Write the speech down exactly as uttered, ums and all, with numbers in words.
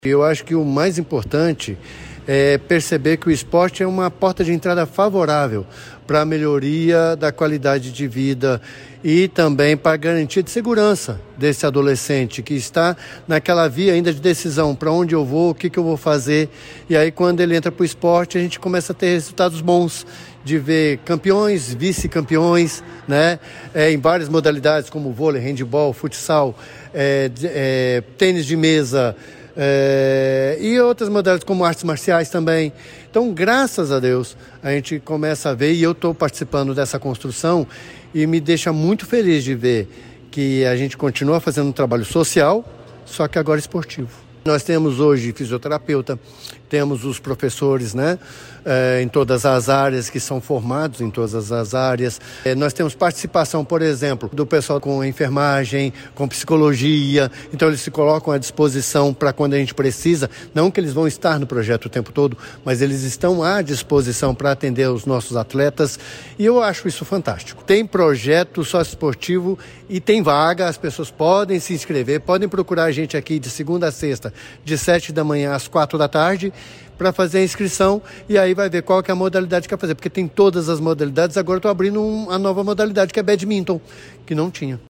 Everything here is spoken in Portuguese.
Eu acho que o mais importante é perceber que o esporte é uma porta de entrada favorável para a melhoria da qualidade de vida e também para a garantia de segurança desse adolescente que está naquela via ainda de decisão, para onde eu vou, o que, que eu vou fazer. E aí quando ele entra para o esporte, a gente começa a ter resultados bons, de ver campeões, vice-campeões, né? É, em várias modalidades como vôlei, handebol, futsal, é, é, tênis de mesa, É, e outras modalidades como artes marciais também. Então, graças a Deus, a gente começa a ver, e eu estou participando dessa construção, e me deixa muito feliz de ver que a gente continua fazendo um trabalho social, só que agora esportivo. Nós temos hoje fisioterapeuta, temos os professores, né, é, em todas as áreas, que são formados em todas as áreas. É, nós temos participação, por exemplo, do pessoal com enfermagem, com psicologia. Então eles se colocam à disposição para quando a gente precisa. Não que eles vão estar no projeto o tempo todo, mas eles estão à disposição para atender os nossos atletas. E eu acho isso fantástico. Tem projeto socioesportivo e tem vaga. As pessoas podem se inscrever, podem procurar a gente aqui de segunda a sexta, de sete da manhã às quatro da tarde, para fazer a inscrição, e aí vai ver qual que é a modalidade que quer fazer, porque tem todas as modalidades. Agora eu estou abrindo um, a nova modalidade, que é badminton, que não tinha.